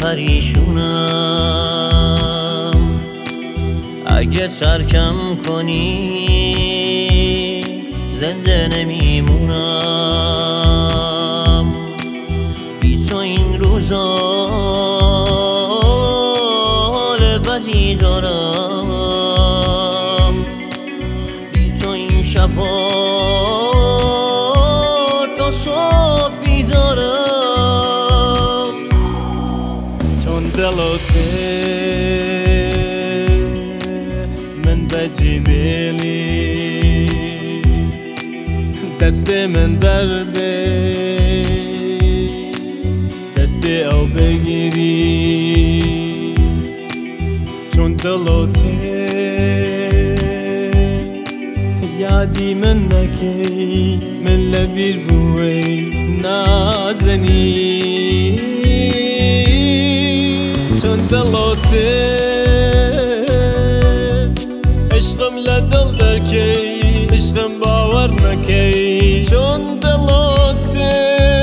پریشونم. اگه ترکم کنی زنده نمیمونم. بی تو این روزا حال بدی دارم، بی تو این شبا تا صبح بیدارم. چون دلوته من بجی بیلی دست من برده، دست او بگیری. چون دلوته یادی من نکی، من لبیر بوی نازنی. چون دلوته عشقم لدل درکی، عشقم باور مکی. چون دلوته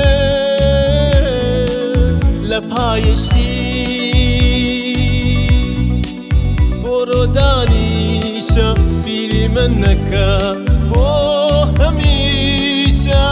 لپایشتی برو دانیشا بیری من نکا بو همیشه.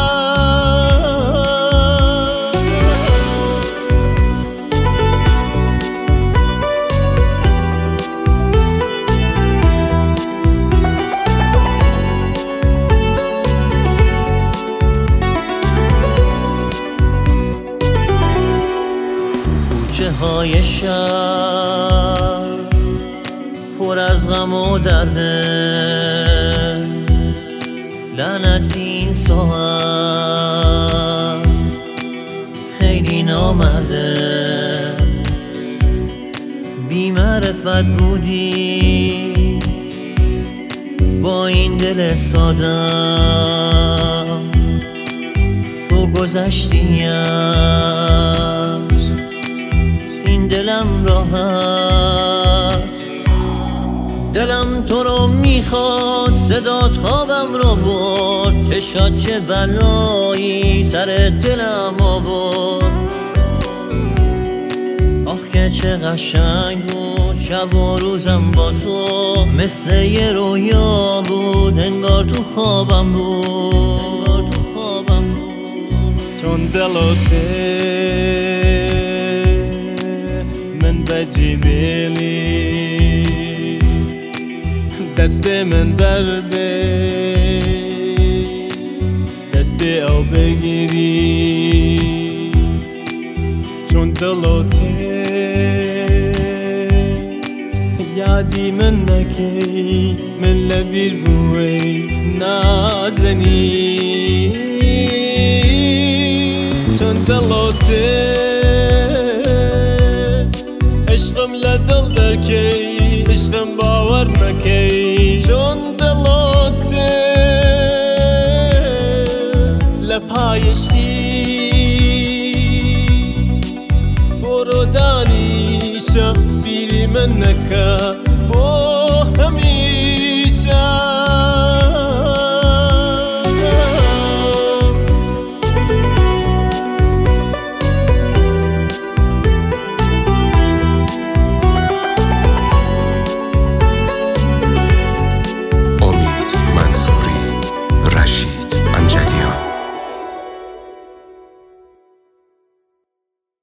کوچه های شهر پر از غم و درده، لعنتی این ساعت خیلی نامرده. بی معرفت بودی با این دل سادم، تو گذشتی از این دلم راحت. دلم تو رو میخواد، صدات خوابم رو برد، چشات چه بلایی سر دلم آورد. آخ که چه قشنگ بود شب و روزم با تو، مثل یه رویا بود انگار تو خوابم بود. چون دلوته من بجی بیلی دست من برده، دست او بگیری. چون دلوته یادی من نکی، من لبیر بوی نازنی. چون دلوته عشقم لدل درکی، عشقم باور مکی. چون دلوته لپایشتی